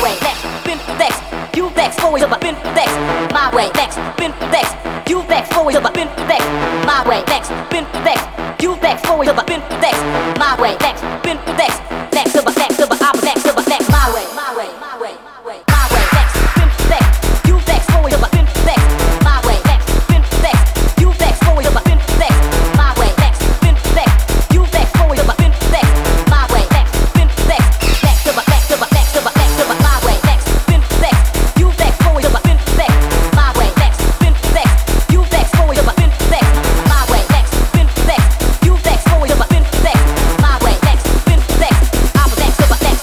way, next, spin flex, you flex, forward, spin flex, my way, next, spin flex, you flex, forward, spin flex, my way, next, spin flex, you flex, forward, spin flex, my way, next, spin flex, next, I'm next, my way, my way, my way, my way, my way, next, spin flex, you flex, forward, spin flex, my way, next, spin flex, you flex, forward, spin flex, my way, next, spin flex, you flex, forward, spin flex, my way, next, spin flex, next, my way, next, spin flex, you flex, forward, spin flex, my way, next, spin flex, you flex, forward, spin flex, my way, next, spin flex, you flex, forward, spin flex, my way, next, spin flex, I'm next, my way,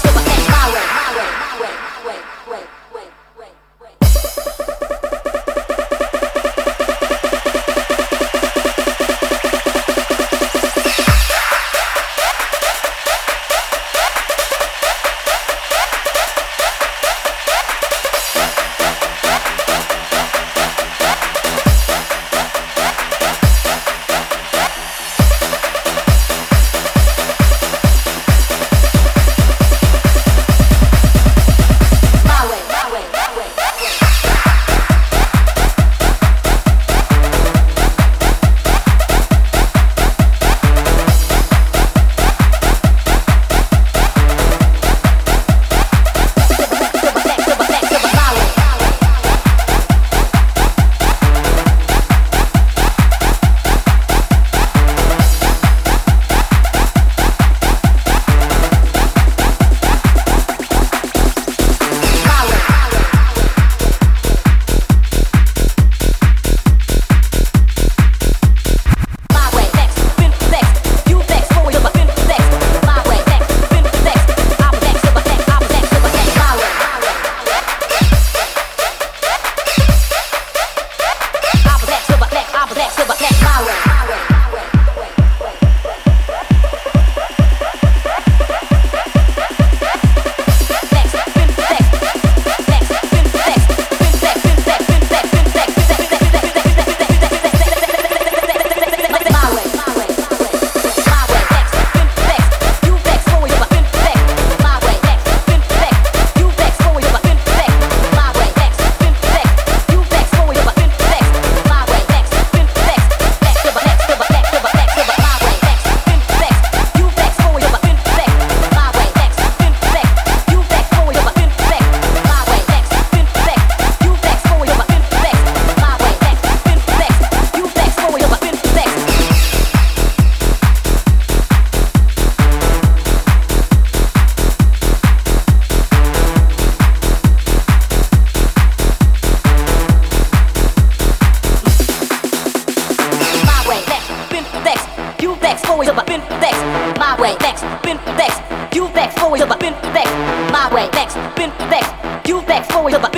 next, spin flex, you flex, forward, spin flex, my way, next, spin flex, you flex, forward, spin